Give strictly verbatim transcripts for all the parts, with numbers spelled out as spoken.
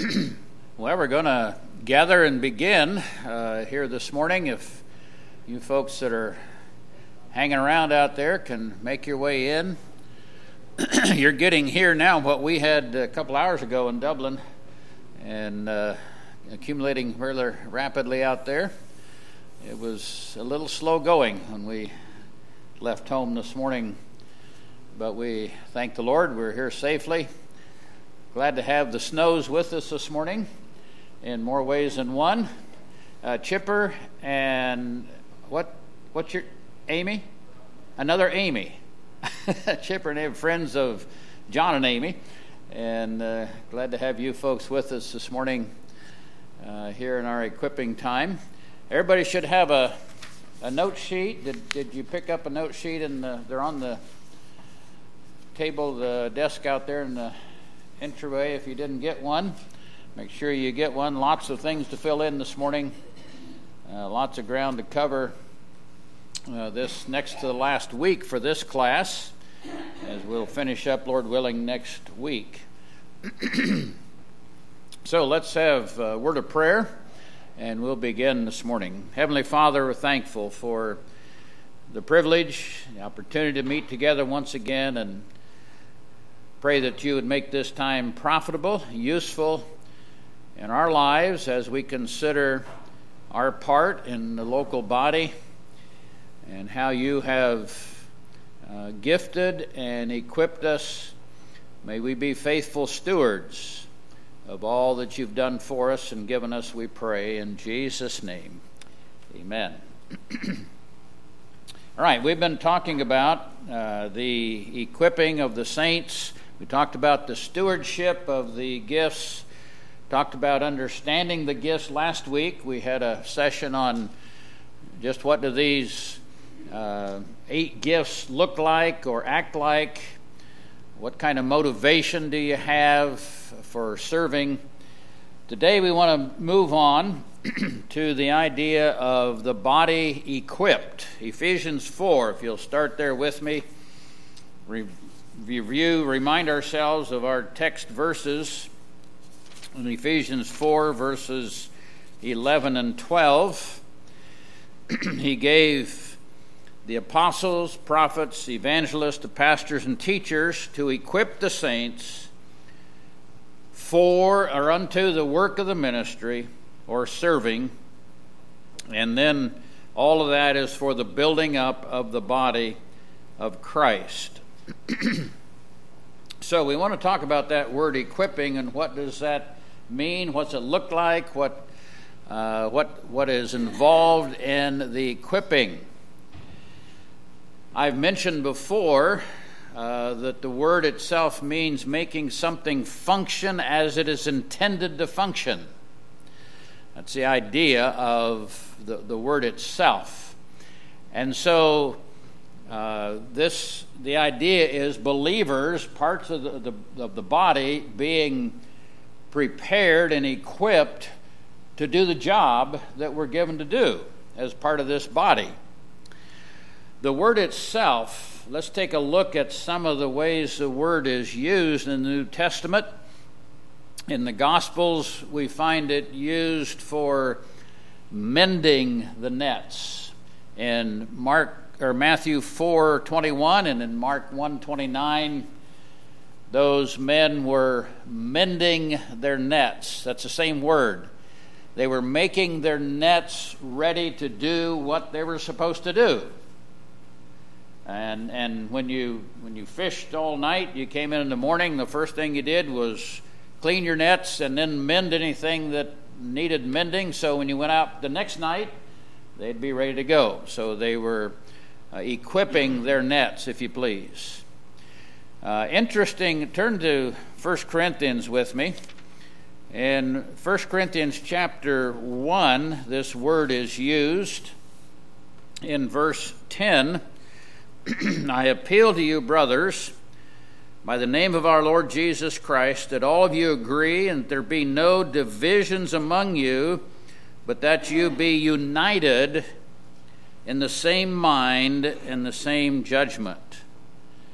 Well, we're going to gather and begin uh, here this morning. If you folks that are hanging around out there can make your way in, you're getting here now what we had a couple hours ago in Dublin, and uh, accumulating rather rapidly out there. It was a little slow going when we left home this morning, but we thank the Lord we're here safely. Glad to have the Snows with us this morning in more ways than one. Uh, Chipper and what? What's your Amy? Another Amy. Chipper and Amy, friends of John and Amy, and uh, glad to have you folks with us this morning uh, here in our equipping time. Everybody should have a a note sheet. Did did you pick up a note sheet? And the, they're on the table, the desk out there in the entryway. If you didn't get one, make sure you get one. Lots of things to fill in this morning. Uh, lots of ground to cover uh, this next to the last week for this class, as we'll finish up, Lord willing, next week. So let's have a word of prayer, and we'll begin this morning. Heavenly Father, we're thankful for the privilege, the opportunity to meet together once again, and pray that you would make this time profitable, useful in our lives as we consider our part in the local body and how you have uh, gifted and equipped us. May we be faithful stewards of all that you've done for us and given us, we pray, in Jesus' name. Amen. All right, we've been talking about uh, the equipping of the saints. We talked about the stewardship of the gifts, talked about understanding the gifts last week. We had a session on just what do these uh, eight gifts look like or act like. What kind of motivation do you have for serving? Today we want to move on to the idea of the body equipped. Ephesians four, if you'll start there with me. Re- review, remind ourselves of our text verses in Ephesians four, verses eleven and twelve. He gave the apostles, prophets, evangelists, the pastors, and teachers to equip the saints for or unto the work of the ministry or serving, and then all of that is for the building up of the body of Christ. So we want to talk about that word equipping, and what does that mean? What's it look like? What uh, what what is involved in the equipping? I've mentioned before uh, that the word itself means making something function as it is intended to function. That's the idea of the, the word itself. And so uh, this the idea is believers, parts of the, the, of the body, being prepared and equipped to do the job that we're given to do as part of this body. The word itself, let's take a look at some of the ways the word is used in the New Testament. In the Gospels, we find it used for mending the nets. In Mark or Matthew four twenty-one and in Mark one twenty-nine, those men were mending their nets. That's the same word. They were making their nets ready to do what they were supposed to do. And and when you when you fished all night, you came in in the morning, the first thing you did was clean your nets and then mend anything that needed mending. So when you went out the next night, they'd be ready to go. So they were uh, equipping their nets, if you please. Uh, interesting, turn to First Corinthians with me. In First Corinthians chapter one, this word is used in verse ten. I appeal to you, brothers, by the name of our Lord Jesus Christ, that all of you agree and there be no divisions among you, but that you be united in the same mind and the same judgment.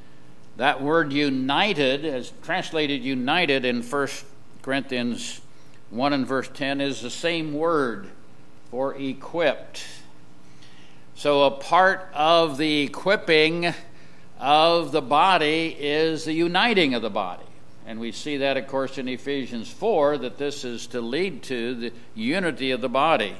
That word united, as translated united in First Corinthians one and verse ten is the same word for equipped. So a part of the equipping of the body is the uniting of the body. And we see that, of course, in Ephesians four, that this is to lead to the unity of the body.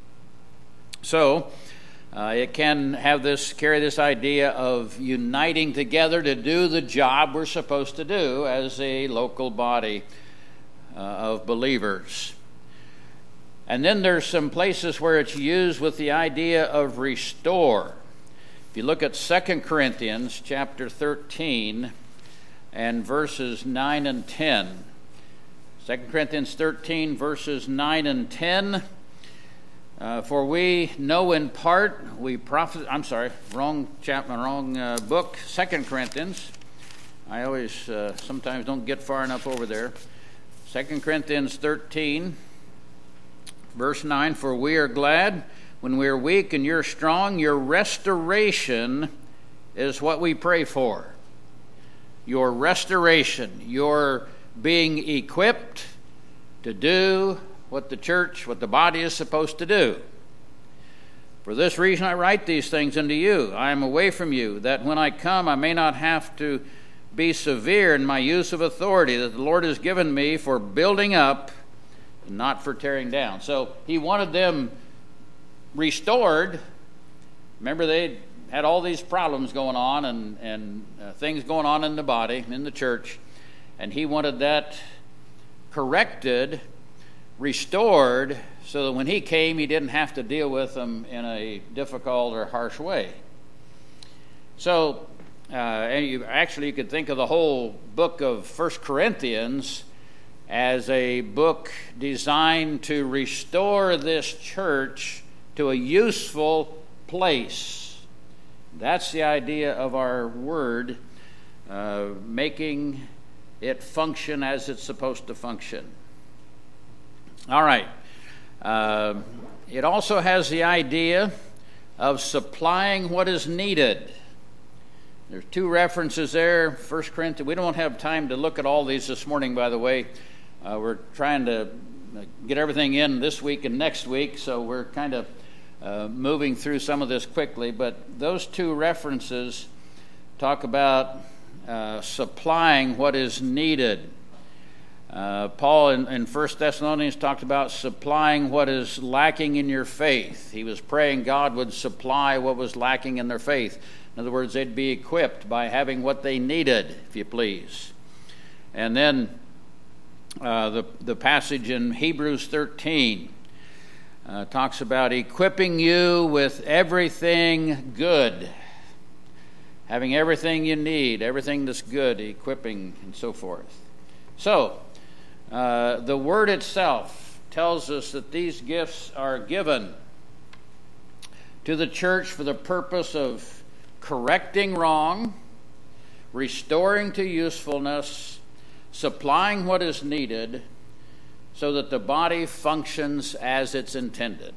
So uh, it can have this, carry this idea of uniting together to do the job we're supposed to do as a local body uh, of believers. And then there's some places where it's used with the idea of restore. If you look at Second Corinthians chapter thirteen and verses nine and ten. Second Corinthians thirteen, verses nine and ten. Uh, For we know in part, we prophet. I'm sorry, wrong chapter, wrong uh, book. Second Corinthians. I always uh, sometimes don't get far enough over there. Second Corinthians thirteen, verse nine. For we are glad when we are weak and you're strong. Your restoration is what we pray for. Your restoration, your being equipped to do what the church, what the body is supposed to do. For this reason I write these things unto you. I am away from you, that when I come I may not have to be severe in my use of authority that the Lord has given me for building up and not for tearing down. So he wanted them restored. Remember, they had all these problems going on and, and uh, things going on in the body, in the church, and he wanted that corrected, restored, so that when he came, he didn't have to deal with them in a difficult or harsh way. So, uh, and you, actually, you could think of the whole book of First Corinthians as a book designed to restore this church to a useful place. That's the idea of our word, uh, making it function as it's supposed to function. All right. Uh, it also has the idea of supplying what is needed. There's two references there. First Corinthians. We don't have time to look at all these this morning, by the way. Uh, we're trying to get everything in this week and next week, so we're kind of Uh, moving through some of this quickly, but those two references talk about uh, supplying what is needed. Uh, Paul in, in First Thessalonians talked about supplying what is lacking in your faith. He was praying God would supply what was lacking in their faith. In other words, they'd be equipped by having what they needed, if you please. And then uh, the, the passage in Hebrews thirteen Uh, talks about equipping you with everything good, having everything you need, everything that's good, equipping, and so forth. So, uh, the word itself tells us that these gifts are given to the church for the purpose of correcting wrong, restoring to usefulness, supplying what is needed, so that the body functions as it's intended.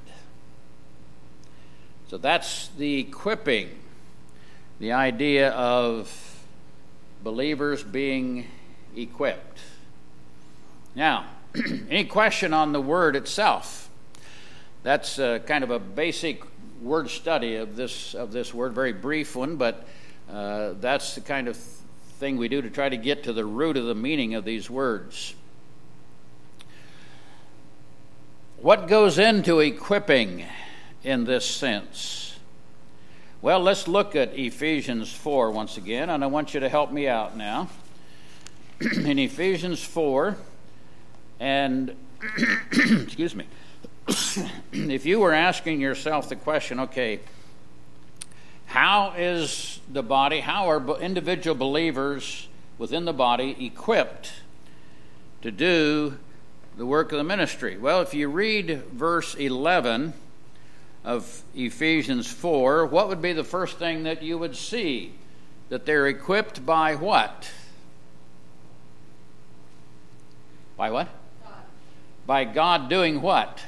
So that's the equipping, the idea of believers being equipped. Now, any question on the word itself? That's uh, kind of a basic word study of this of this word, very brief one, but uh, that's the kind of thing we do to try to get to the root of the meaning of these words. What goes into equipping in this sense? Well, let's look at Ephesians four once again, and I want you to help me out now. In Ephesians four, and excuse me, if you were asking yourself the question, okay, how is the body, how are individual believers within the body equipped to do the work of the ministry? Well, if you read verse eleven of Ephesians four, what would be the first thing that you would see? That they're equipped by what? By what? God. By God doing what?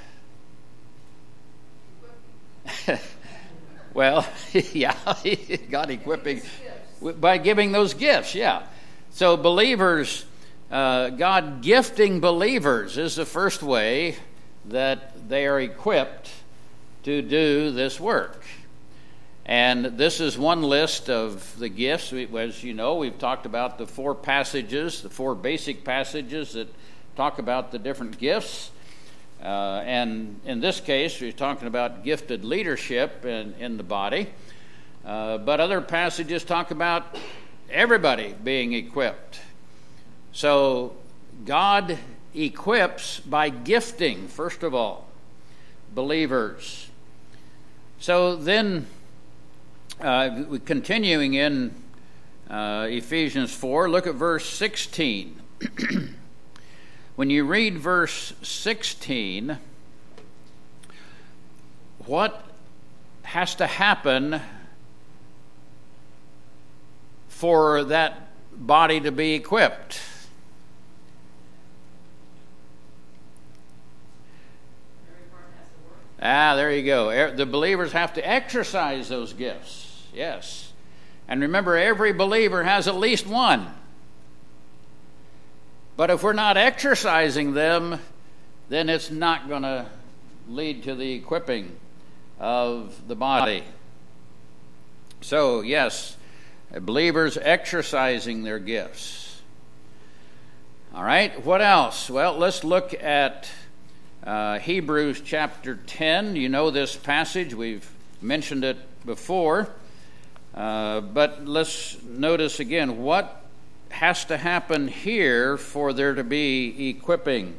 Well, yeah, God equipping by giving those gifts, yeah. So believers uh, God gifting believers is the first way that they are equipped to do this work. And this is one list of the gifts. We, as you know, we've talked about the four passages, the four basic passages that talk about the different gifts. Uh, and in this case, we're talking about gifted leadership in, in the body. Uh, but other passages talk about everybody being equipped. So God equips by gifting, first of all, believers. So then, uh, continuing in uh, Ephesians four, look at verse sixteen. When you read verse sixteen, what has to happen for that body to be equipped? Ah, there you go. The believers have to exercise those gifts. Yes. And remember, every believer has at least one. But if we're not exercising them, then it's not going to lead to the equipping of the body. So, yes, believers exercising their gifts. All right, what else? Well, let's look at Uh, Hebrews chapter ten. You know this passage. We've mentioned it before. Uh, but let's notice again what has to happen here for there to be equipping.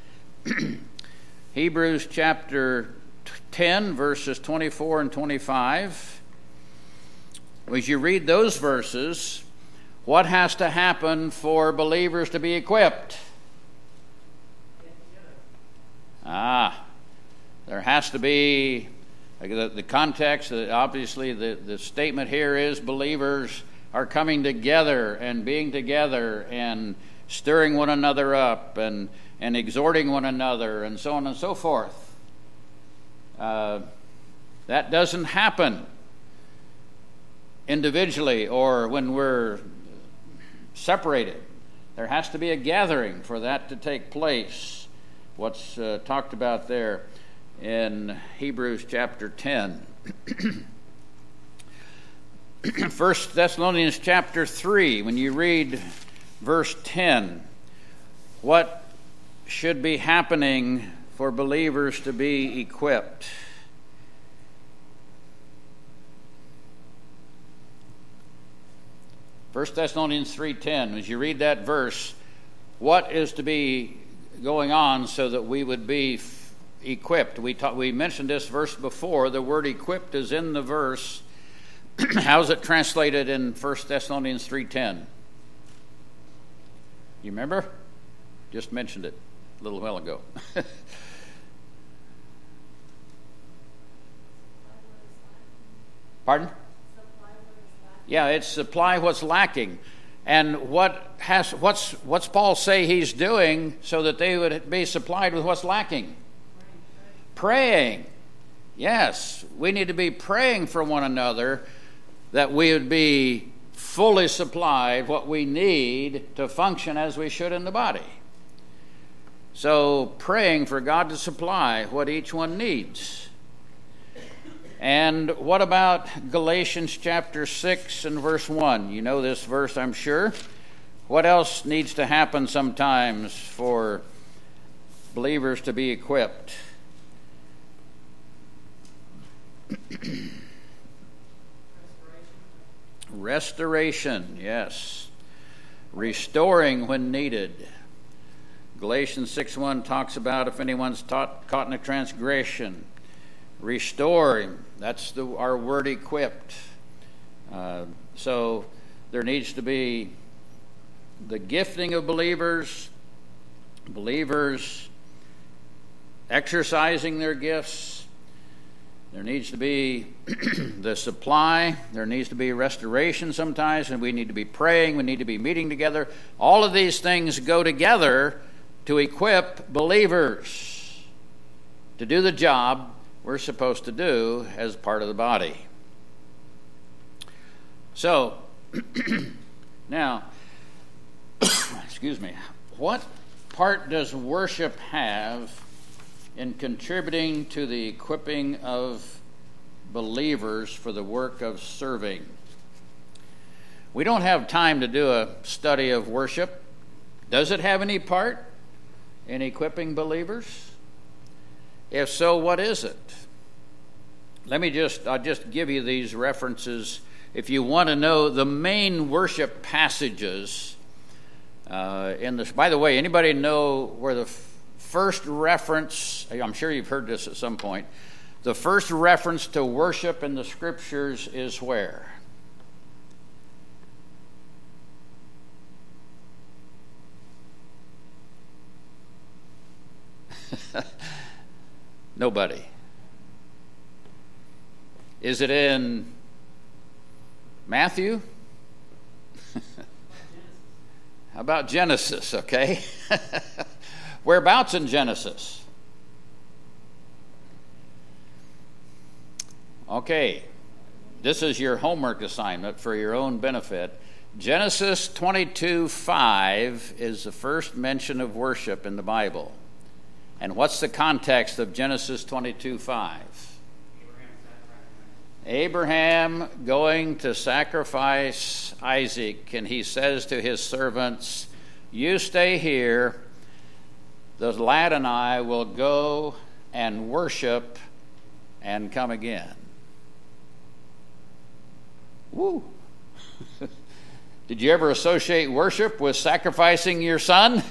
Hebrews chapter ten, verses twenty-four and twenty-five. As you read those verses, what has to happen for believers to be equipped? Ah, there has to be, the, the context, obviously the, the statement here is believers are coming together and being together and stirring one another up and, and exhorting one another and so on and so forth. Uh, that doesn't happen individually or when we're separated. There has to be a gathering for that to take place. What's uh, talked about there in Hebrews chapter ten. First Thessalonians chapter three, when you read verse ten, what should be happening for believers to be equipped? First Thessalonians three ten, as you read that verse, what is to be going on so that we would be f- equipped? We ta- we mentioned this verse before. The word equipped is in the verse. How's it translated in First Thessalonians three ten? You remember? Just mentioned it a little while ago. Pardon? Yeah, it's supply what's lacking. And what has what's what's Paul say he's doing so that they would be supplied with what's lacking? Praying. Yes, we need to be praying for one another that we would be fully supplied what we need to function as we should in the body. So praying for God to supply what each one needs. And what about Galatians chapter six and verse one? You know this verse, I'm sure. What else needs to happen sometimes for believers to be equipped? Restoration. Restoration, yes. Restoring when needed. Galatians six one talks about if anyone's taught, caught in a transgression, restore him. That's the, our word equipped. Uh, so there needs to be the gifting of believers, believers exercising their gifts. There needs to be the supply. There needs to be restoration sometimes, and we need to be praying. We need to be meeting together. All of these things go together to equip believers to do the job we're supposed to do as part of the body. So, now, excuse me, What part does worship have in contributing to the equipping of believers for the work of serving? We don't have time to do a study of worship. Does it have any part in equipping believers? If so, what is it? Let me just, I'll just give you these references. If you want to know the main worship passages uh, in this, by the way, anybody know where the f- first reference, I'm sure you've heard this at some point, the first reference to worship in the scriptures is where? Nobody. Is it in Matthew? How about Genesis, okay? Whereabouts in Genesis? Okay. This is your homework assignment for your own benefit. Genesis twenty-two five is the first mention of worship in the Bible. And what's the context of Genesis twenty-two five? Abraham going to sacrifice Isaac, and he says to his servants, you stay here, the lad and I will go and worship and come again. Woo! Did you ever associate worship with sacrificing your son?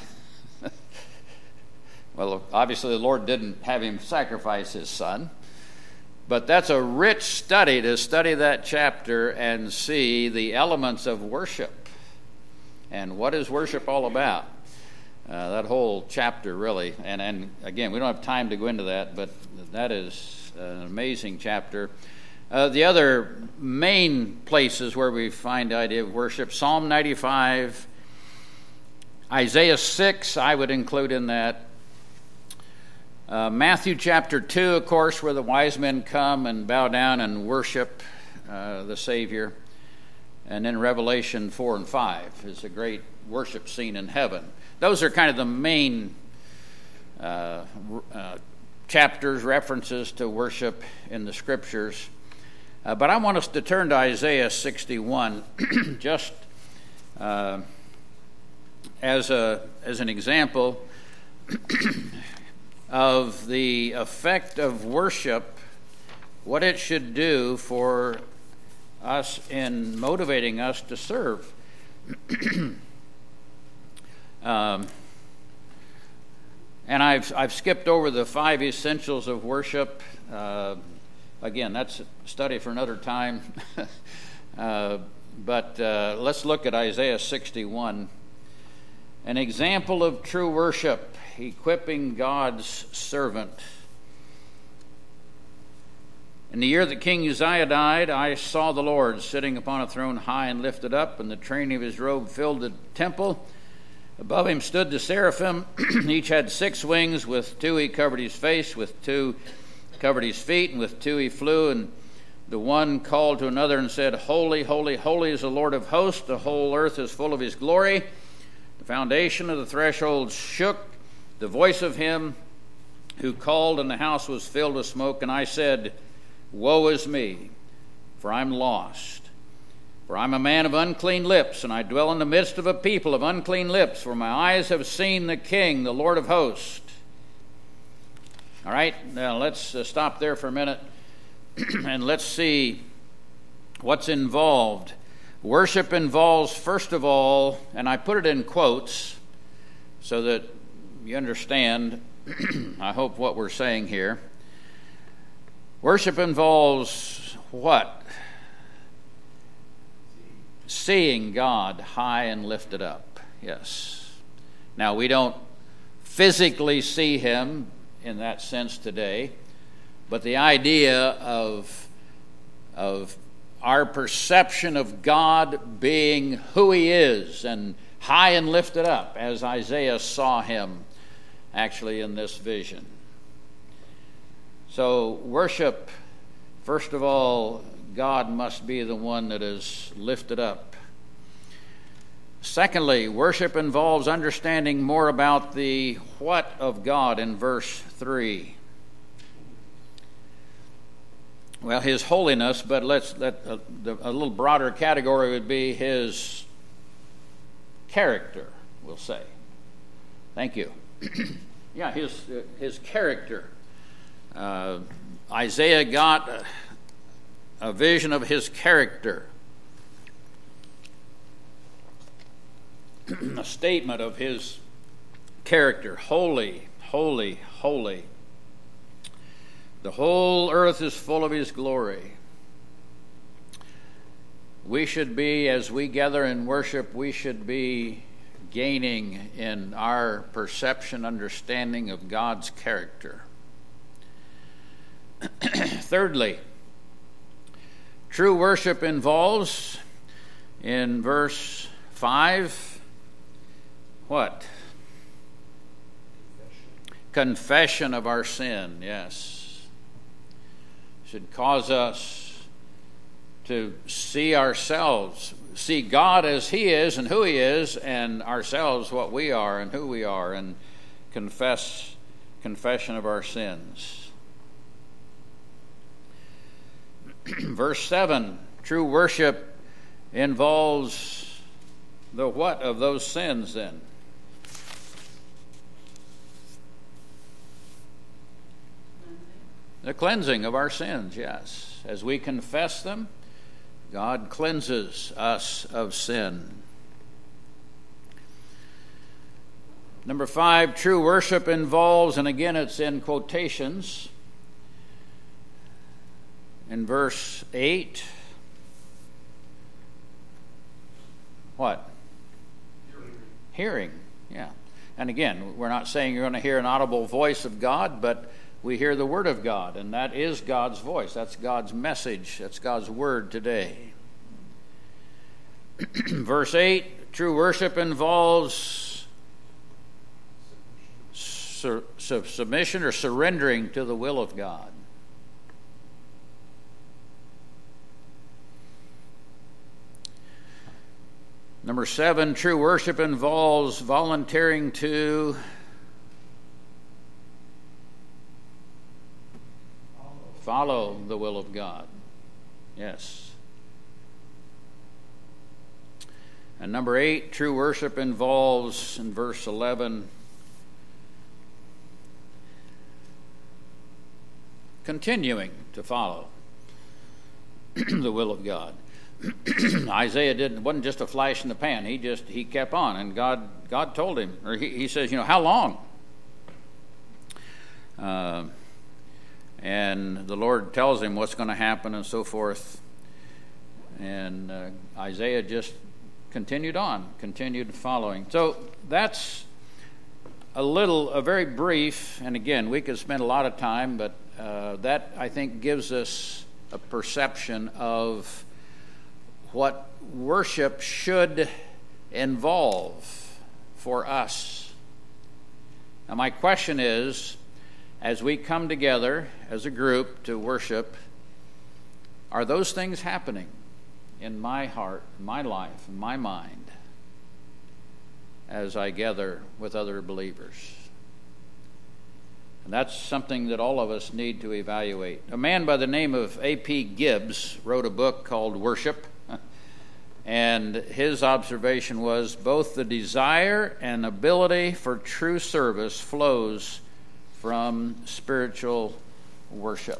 Well, obviously the Lord didn't have him sacrifice his son. But that's a rich study to study that chapter and see the elements of worship. And what is worship all about? Uh, that whole chapter, really. And, and again, we don't have time to go into that, but that is an amazing chapter. Uh, the other main places where we find the idea of worship, Psalm ninety-five, Isaiah six, I would include in that. Uh, Matthew chapter two, of course, where the wise men come and bow down and worship uh, the Savior. And then Revelation four and five is a great worship scene in heaven. Those are kind of the main uh, uh, chapters, references to worship in the Scriptures. Uh, but I want us to turn to Isaiah sixty-one just uh, as a as an example of the effect of worship, what it should do for us in motivating us to serve. um, and I've I've skipped over the five essentials of worship. Uh, again, that's a study for another time. uh, but uh, let's look at Isaiah sixty-one, an example of true worship. Equipping God's servant. In the year that King Uzziah died, I saw the Lord sitting upon a throne high and lifted up, and the train of his robe filled the temple. Above him stood the seraphim. Each had six wings. With two he covered his face, with two covered his feet, and with two he flew. And the one called to another and said, Holy, holy, holy is the Lord of hosts. The whole earth is full of his glory. The foundation of the threshold shook. The voice of him who called, and the house was filled with smoke. And I said, Woe is me, for I'm lost. For I'm a man of unclean lips, and I dwell in the midst of a people of unclean lips, for my eyes have seen the King, the Lord of hosts. All right, now let's uh, stop there for a minute, and let's see what's involved. Worship involves, first of all, and I put it in quotes so that you understand, I hope, what we're saying here. Worship involves what? Seeing God high and lifted up. Yes. Now, we don't physically see him in that sense today, but the idea of, of our perception of God being who he is and high and lifted up, as Isaiah saw him actually in this vision. So worship, first of all, God must be the one that is lifted up. Secondly, worship involves understanding more about the what of God in verse three. Well, his holiness, but let's let a, a little broader category would be his character, we'll say. Thank you. yeah, his uh, his character. Uh, Isaiah got a, a vision of his character, a statement of his character. Holy, holy, holy. The whole earth is full of his glory. We should be, as we gather in worship, we should be gaining in our perception, understanding of God's character. Thirdly, true worship involves, in verse five, what? Confession, Confession of our sin, yes. Should cause us to see ourselves, see God as he is and who he is, and ourselves what we are and who we are, and confess confession of our sins. Verse seven, true worship involves the what of those sins then? The cleansing of our sins, yes. As we confess them, God cleanses us of sin. Number five, true worship involves, and again it's in quotations, in verse eight, what? Hearing. Hearing, yeah. And again, we're not saying you're going to hear an audible voice of God, but we hear the word of God, and that is God's voice. That's God's message. That's God's word today. Verse eight, true worship involves su- su- submission or surrendering to the will of God. Number seven, true worship involves volunteering to follow the will of God. Yes. And number eight, true worship involves, in verse eleven, continuing to follow the will of God. Isaiah didn't wasn't just a flash in the pan. He just he kept on, and God God told him, or he, he says, you know, how long? Uh, And the Lord tells him what's going to happen and so forth. And uh, Isaiah just continued on, continued following. So that's a little, a very brief, and again, we could spend a lot of time, but uh, that, I think, gives us a perception of what worship should involve for us. Now, my question is, as we come together as a group to worship, are those things happening in my heart, my life, in my mind, as I gather with other believers? And that's something that all of us need to evaluate. A man by the name of A P Gibbs wrote a book called Worship, and his observation was both the desire and ability for true service flows from spiritual worship.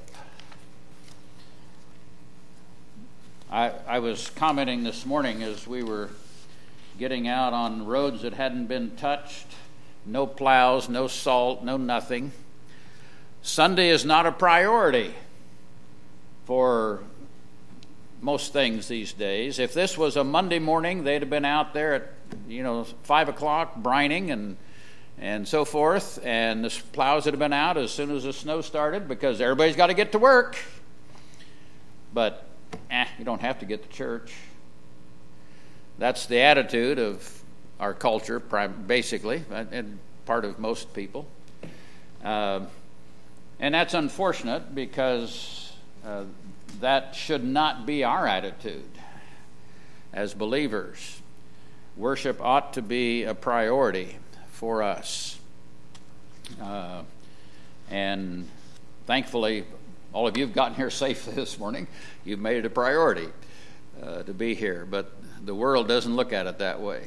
I, I was commenting this morning as we were getting out on roads that hadn't been touched, no plows, no salt, no nothing. Sunday is not a priority for most things these days. If this was a Monday morning, they'd have been out there at, you know, five o'clock brining and and so forth, and the plows would have been out as soon as the snow started because everybody's got to get to work. But eh, you don't have to get to church. That's the attitude of our culture, basically, and part of most people. Uh, and that's unfortunate because uh, that should not be our attitude as believers. worship ought to be a priority for us. Uh, and thankfully, all of you have gotten here safe this morning. You've made it a priority uh, to be here, but the world doesn't look at it that way.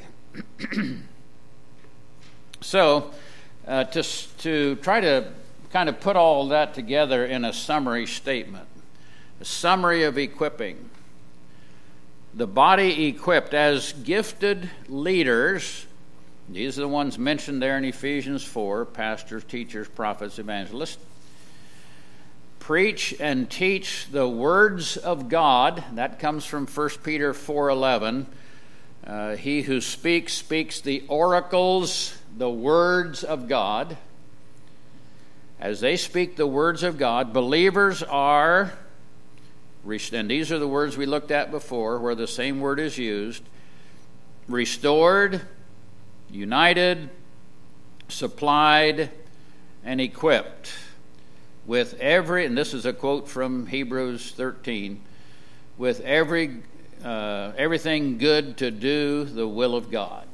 So, uh, to, to try to kind of put all that together in a summary statement, a summary of equipping. The body equipped as gifted leaders. These are the ones mentioned there in Ephesians four, pastors, teachers, prophets, evangelists. Preach and teach the words of God. That comes from First Peter four eleven. Uh, he who speaks, speaks the oracles, the words of God. As they speak the words of God, believers are, and these are the words we looked at before, where the same word is used, restored, united, supplied, and equipped with every, and this is a quote from Hebrews thirteen, with every uh, everything good to do the will of God.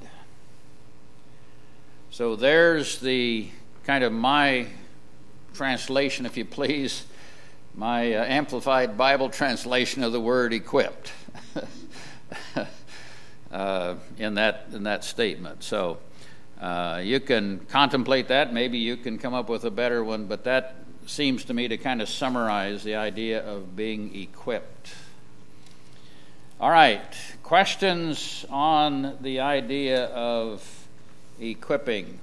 So there's the kind of my translation, if you please, my uh, Amplified Bible translation of the word equipped uh, in that in that statement. So uh, you can contemplate that. Maybe you can come up with a better one, but that seems to me to kind of summarize the idea of being equipped. All right, questions on the idea of equipping?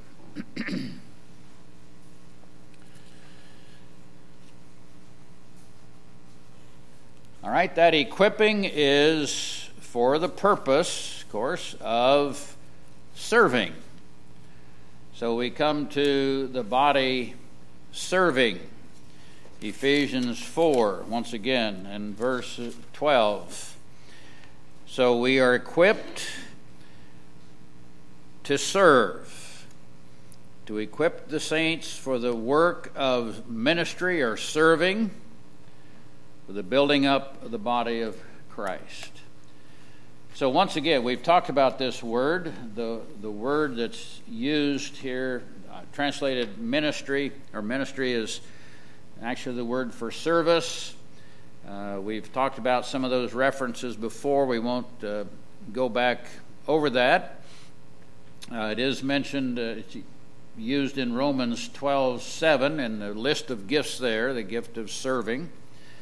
All right, that equipping is for the purpose, of course, of serving. So we come to the body serving. Ephesians four, once again, in verse twelve. So we are equipped to serve, to equip the saints for the work of ministry or serving, for the building up of the body of Christ. So once again, we've talked about this word, the, the word that's used here, uh, translated ministry, or ministry is actually the word for service. Uh, we've talked about some of those references before. We won't uh, go back over that. Uh, it is mentioned, uh, it's used in Romans twelve seven in the list of gifts there, the gift of serving,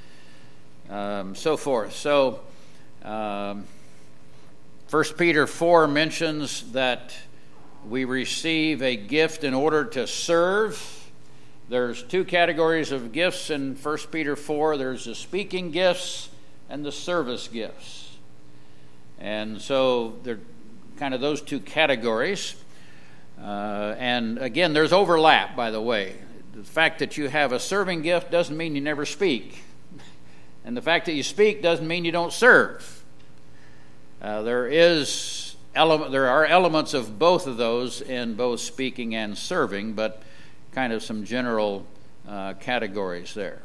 um, so forth. So, um, First Peter four mentions that we receive a gift in order to serve. There's two categories of gifts in First Peter four. There's the speaking gifts and the service gifts. And so they're kind of those two categories. Uh, and again, there's overlap, by the way. The fact that you have a serving gift doesn't mean you never speak. And the fact that you speak doesn't mean you don't serve. Uh, there is element, there are elements of both of those in both speaking and serving, but kind of some general uh, categories there.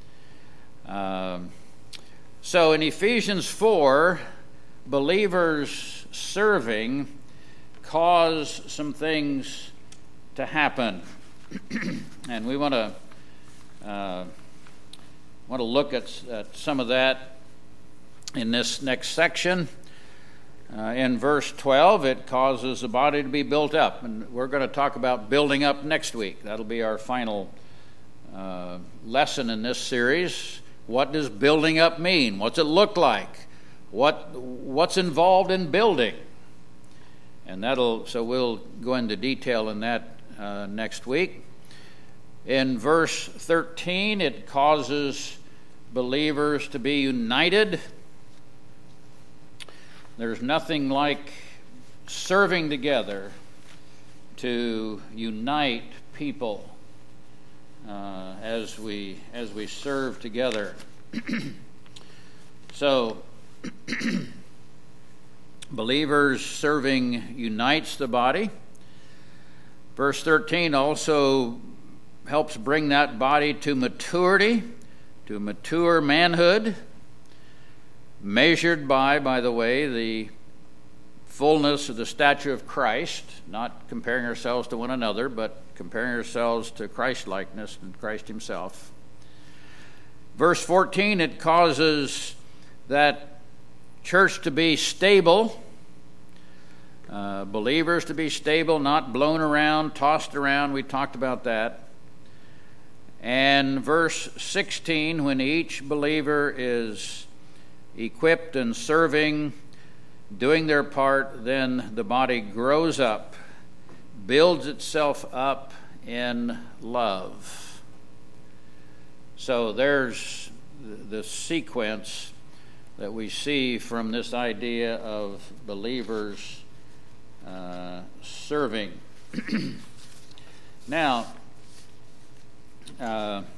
Um, so in Ephesians four, believers serving cause some things to happen, and we want to uh, want to look at, at some of that in this next section. Uh, in verse twelve, it causes the body to be built up. And we're going to talk about building up next week. That'll be our final uh, lesson in this series. What does building up mean? What's it look like? What What's involved in building? And that'll, so we'll go into detail in that uh, next week. In verse thirteen, it causes believers to be united. There's nothing like serving together to unite people uh, as we as we serve together. So, believers serving unites the body. Verse thirteen also helps bring that body to maturity, to mature manhood, measured by, by the way, the fullness of the stature of Christ, not comparing ourselves to one another, but comparing ourselves to Christ-likeness and Christ himself. Verse fourteen, it causes that church to be stable, uh, believers to be stable, not blown around, tossed around. We talked about that. And verse sixteen, when each believer is equipped and serving, doing their part, then the body grows up, builds itself up in love. So there's the sequence that we see from this idea of believers uh, serving. Now, uh,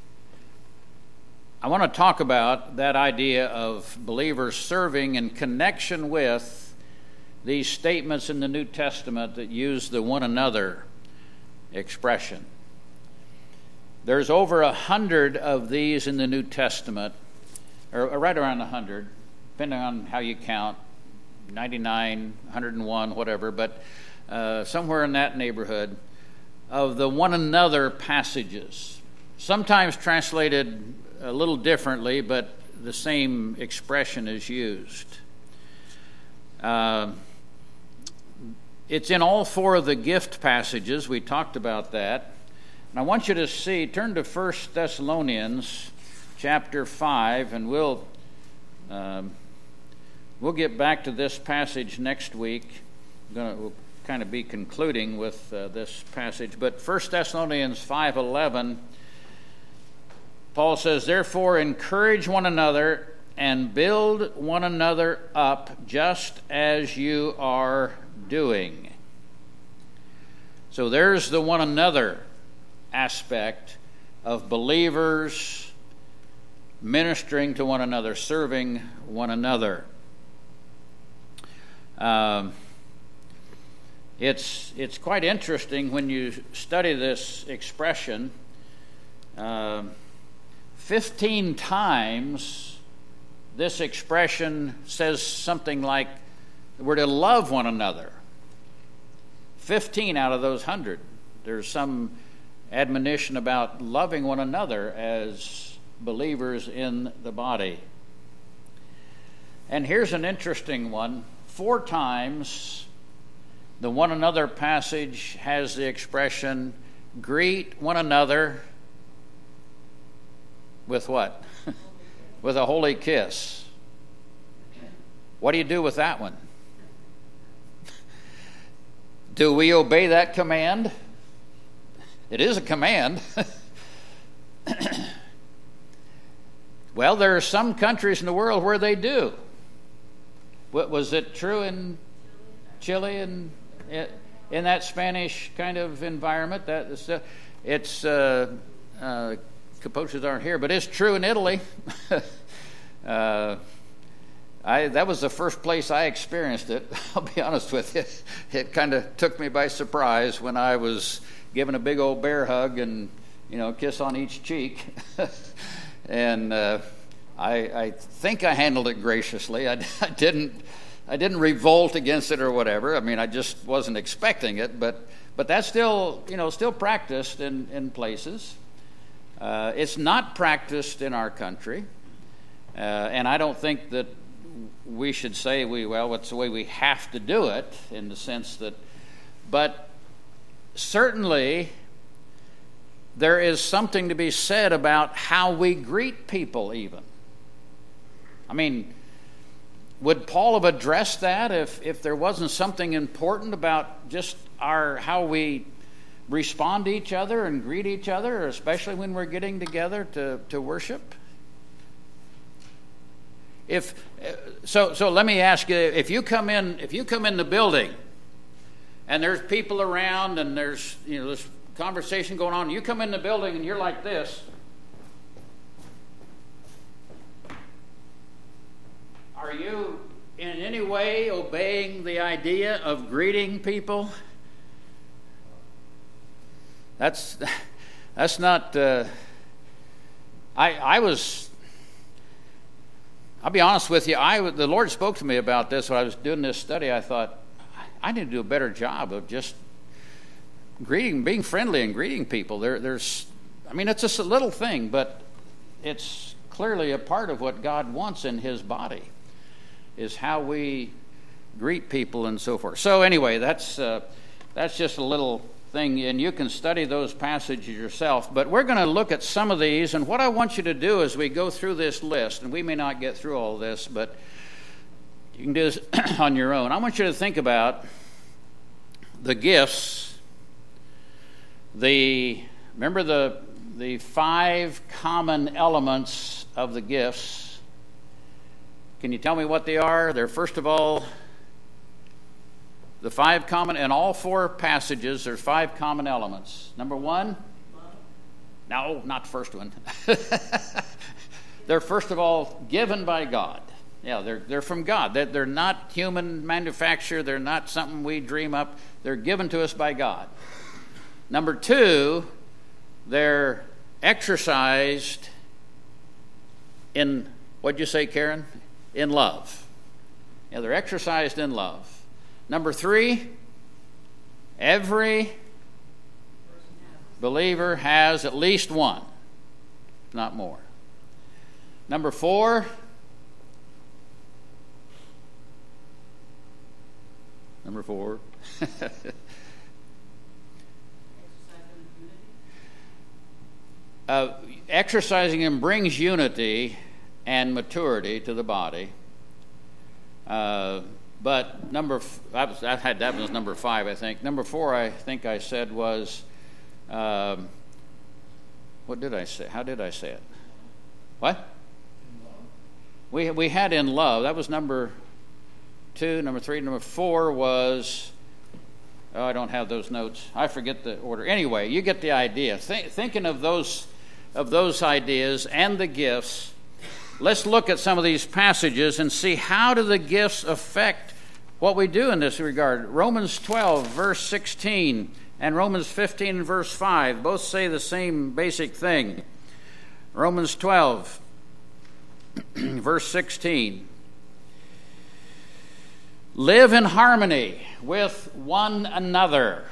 I want to talk about that idea of believers serving in connection with these statements in the New Testament that use the one another expression. There's over a hundred of these in the New Testament, or right around a hundred, depending on how you count, ninety-nine, one hundred one, whatever, but uh, somewhere in that neighborhood, of the one another passages, sometimes translated a little differently, but the same expression is used. Uh, it's in all four of the gift passages. We talked about that. And I want you to see, turn to First Thessalonians chapter five, and we'll um, we'll get back to this passage next week. I'm gonna, we'll kind of be concluding with uh, this passage. But First Thessalonians five eleven, Paul says, "Therefore encourage one another and build one another up just as you are doing." So there's the one another aspect of believers ministering to one another, serving one another. Um, it's it's quite interesting when you study this expression. Uh, Fifteen times this expression says something like we're to love one another. Fifteen out of those hundred. There's some admonition about loving one another as believers in the body. And here's an interesting one. Four times the one another passage has the expression, greet one another with what? With a holy kiss. What do you do with that one? Do we obey that command? It is a command. Well, there are some countries in the world where they do. What, was it true in Chile and in that Spanish kind of environment? That is, uh, it's uh, uh, Capoches aren't here, but it's true in Italy. uh, I that was the first place I experienced it. I'll be honest with you. It kind of took me by surprise when I was given a big old bear hug and, you know, kiss on each cheek. and uh, I, I think I handled it graciously. I, I didn't I didn't revolt against it or whatever. I mean, I just wasn't expecting it. But but that's still, you know, still practiced in, in places. Uh, it's not practiced in our country. Uh, and I don't think that we should say, we well, it's the way we have to do it, in the sense that, but certainly there is something to be said about how we greet people even. I mean, would Paul have addressed that if, if there wasn't something important about just our how we respond to each other and greet each other, especially when we're getting together to, to worship? If so, so let me ask you: if you come in, if you come in the building, and there's people around, and there's you know this conversation going on, you come in the building and you're like this, are you in any way obeying the idea of greeting people? That's that's not. Uh, I I was. I'll be honest with you, I, the Lord spoke to me about this when I was doing this study. I thought, I need to do a better job of just greeting, being friendly and greeting people. There, there's, I mean, it's just a little thing, but it's clearly a part of what God wants in His body, is how we greet people and so forth. So anyway, that's uh, that's just a little thing, and you can study those passages yourself. But we're going to look at some of these, and what I want you to do as we go through this list, and we may not get through all this, but you can do this on your own. I want you to think about the gifts, the remember the the five common elements of the gifts. Can you tell me what they are? They're, first of all, the five common, in all four passages, there's five common elements. Number one, no, not the first one. They're, first of all, given by God. Yeah, they're they're from God. They're, they're not human manufacture. They're not something we dream up. They're given to us by God. Number two, they're exercised in, what'd you say, Karen? In love. Yeah, they're exercised in love. Number three, every believer has at least one, not more. Number four, number four, uh, exercising him brings unity and maturity to the body. Uh, but number, f- I, was, I had that was number five, I think. Number four, I think I said was, um, what did I say? How did I say it? What? We we had in love. That was number two. Number three. Number four was, oh, I don't have those notes. I forget the order. Anyway, you get the idea. Th- thinking of those of those ideas and the gifts, let's look at some of these passages and see how do the gifts affect what we do in this regard. Romans twelve, verse sixteen, and Romans fifteen, verse five, both say the same basic thing. Romans twelve, verse sixteen. Live in harmony with one another.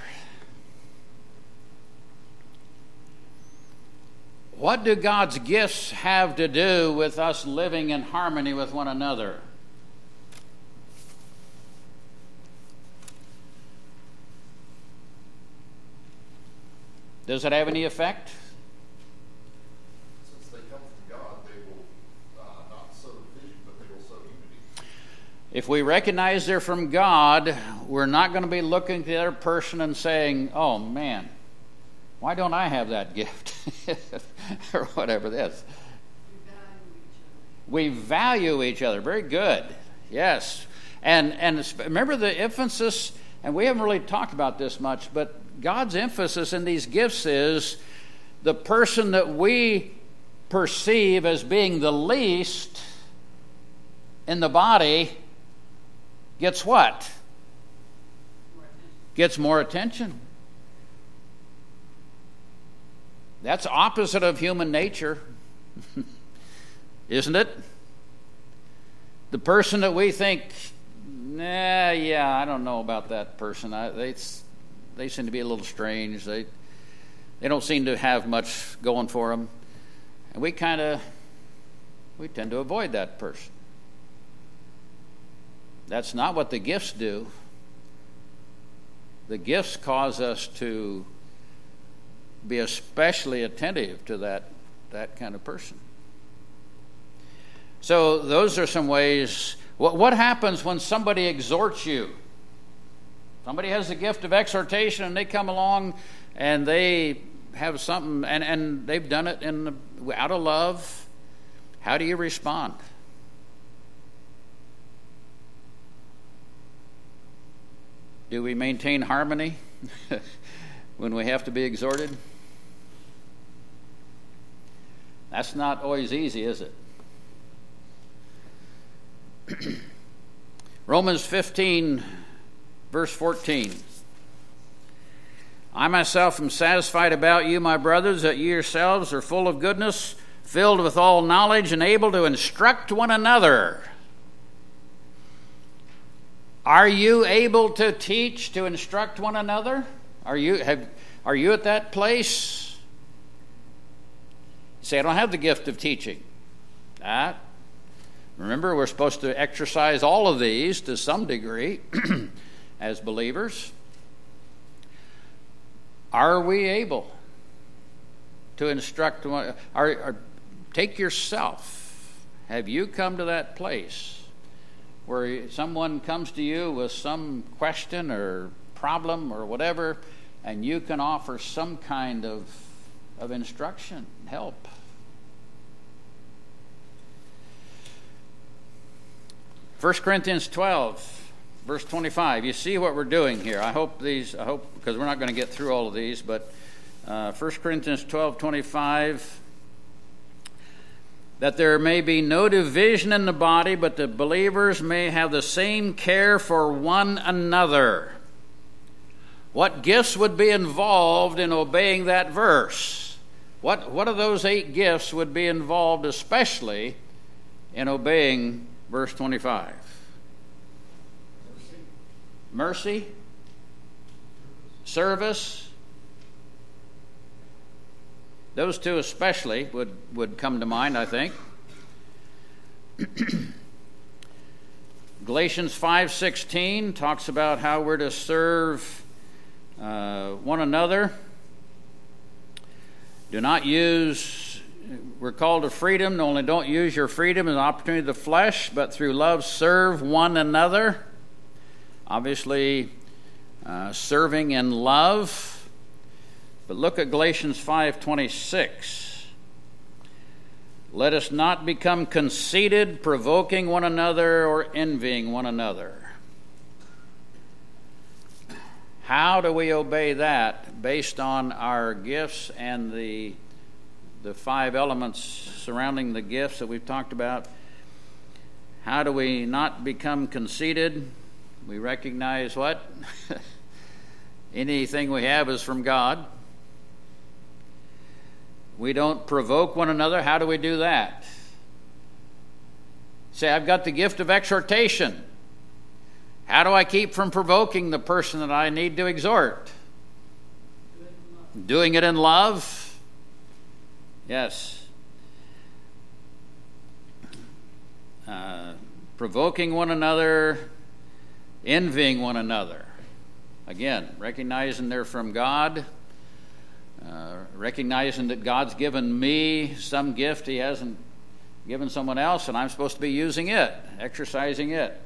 What do God's gifts have to do with us living in harmony with one another? Does it have any effect? Since they come from God, they will uh, not sow division, but they will sow unity. If we recognize they're from God, we're not going to be looking at the other person and saying, oh man, why don't I have that gift? Or whatever it is. We value each other. Very good. Yes. And and remember the emphasis, and we haven't really talked about this much, but God's emphasis in these gifts is the person that we perceive as being the least in the body gets what? Gets more attention. That's opposite of human nature, isn't it? The person that we think, nah, yeah, I don't know about that person. I, they they seem to be a little strange. They they don't seem to have much going for them, and we kind of we tend to avoid that person. That's not what the gifts do. The gifts cause us to be especially attentive to that that kind of person. So those are some ways. What, what happens when somebody exhorts you? Somebody has the gift of exhortation, and they come along and they have something, and, and they've done it in the, out of love. How do you respond? Do we maintain harmony when we have to be exhorted? That's not always easy, is it? Romans fifteen, verse fourteen. I myself am satisfied about you, my brothers, that you yourselves are full of goodness, filled with all knowledge and able to instruct one another. Are you able to teach, to instruct one another? Are you have are you at that place? You say, I don't have the gift of teaching. Ah, remember, we're supposed to exercise all of these to some degree as believers. Are we able to instruct one? Are, are, take yourself. Have you come to that place where someone comes to you with some question or problem or whatever, and you can offer some kind of, of instruction, help? First Corinthians twelve, verse twenty-five. You see what we're doing here. I hope these, I hope, because we're not going to get through all of these, but uh, First Corinthians twelve, twenty-five, that there may be no division in the body, but the believers may have the same care for one another. What gifts would be involved in obeying that verse? What, what of those eight gifts would be involved especially in obeying verse twenty-five? Mercy. Mercy. Service. Those two especially would, would come to mind, I think. Galatians five sixteen talks about how we're to serve uh, one another. Do not use, we're called to freedom, only don't use your freedom as an opportunity of the flesh, but through love serve one another. Obviously, uh, serving in love. But look at Galatians five twenty-six. Let us not become conceited, provoking one another, or envying one another. How do we obey that based on our gifts and the, the five elements surrounding the gifts that we've talked about? How do we not become conceited? We recognize what? Anything we have is from God. We don't provoke one another. How do we do that? Say, I've got the gift of exhortation. How do I keep from provoking the person that I need to exhort? Doing it in love. Yes. Uh, provoking one another, envying one another. Again, recognizing they're from God. Uh, recognizing that God's given me some gift He hasn't given someone else, and I'm supposed to be using it, exercising it.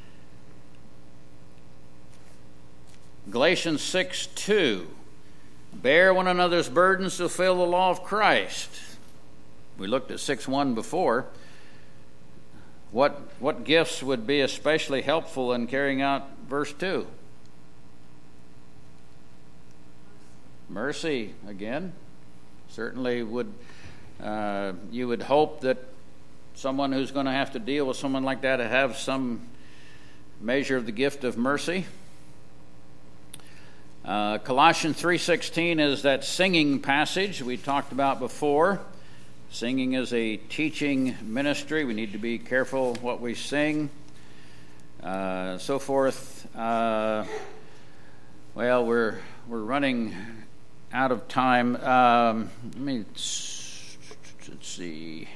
Galatians six two, bear one another's burdens to fulfill the law of Christ. We looked at six one before. What, what gifts would be especially helpful in carrying out verse two? Mercy, again. Certainly would uh, you would hope that someone who's going to have to deal with someone like that to have some measure of the gift of mercy. Uh, Colossians three sixteen is that singing passage we talked about before. Singing is a teaching ministry. We need to be careful what we sing. Uh, so forth. Uh, well, we're we're running out of time. Um, let me let's see.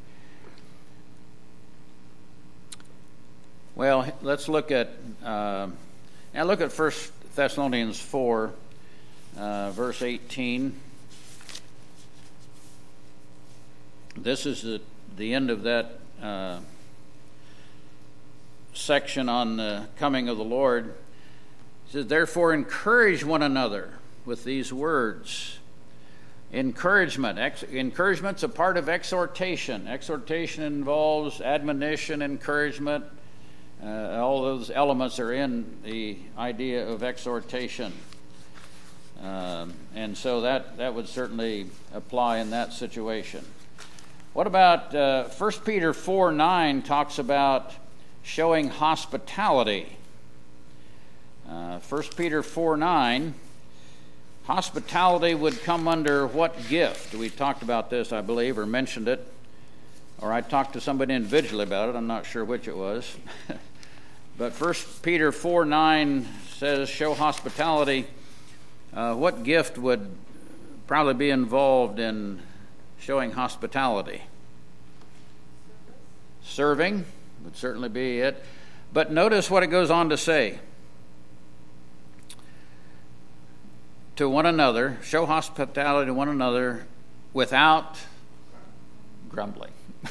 Well, let's look at uh, now. Look at First Thessalonians four, uh, verse eighteen. This is the, the end of that uh, section on the coming of the Lord. It says, therefore, encourage one another with these words. Encouragement. Ex- encouragement's a part of exhortation. Exhortation involves admonition, encouragement. Uh, all those elements are in the idea of exhortation. Um, and so that, that would certainly apply in that situation. What about uh, First Peter four nine talks about showing hospitality. Uh, First Peter four nine hospitality would come under what gift? We talked about this, I believe, or mentioned it, or I talked to somebody individually about it. I'm not sure which it was. But First Peter four nine says, show hospitality. Uh, what gift would probably be involved in showing hospitality? Serving would certainly be it. But notice what it goes on to say. To one another, show hospitality to one another without grumbling.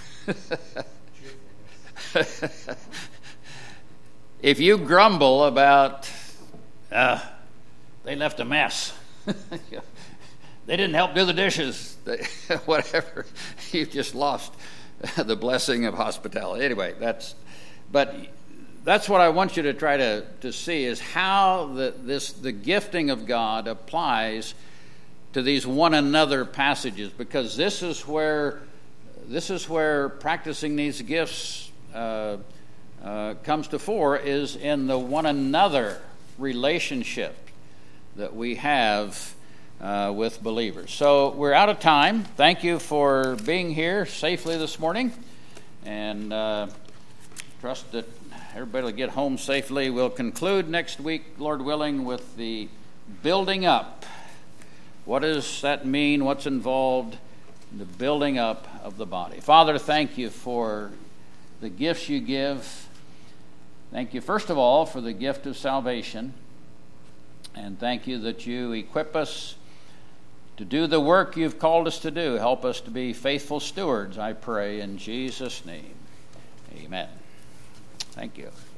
If you grumble about, uh, they left a mess, they didn't help do the dishes, they, whatever, you've just lost the blessing of hospitality. Anyway, that's, but that's what I want you to try to, to see is how the, this the gifting of God applies to these one another passages, because this is where this is where practicing these gifts uh, uh, comes to fore, is in the one another relationship that we have uh, with believers. So we're out of time. Thank you for being here safely this morning, and uh, trust that everybody will get home safely. We'll conclude next week, Lord willing, with the building up. What does that mean? What's involved? The building up of the body. Father, thank you for the gifts you give. Thank you, first of all, for the gift of salvation. And thank you that you equip us to do the work you've called us to do. Help us to be faithful stewards, I pray, in Jesus' name. Amen. Thank you.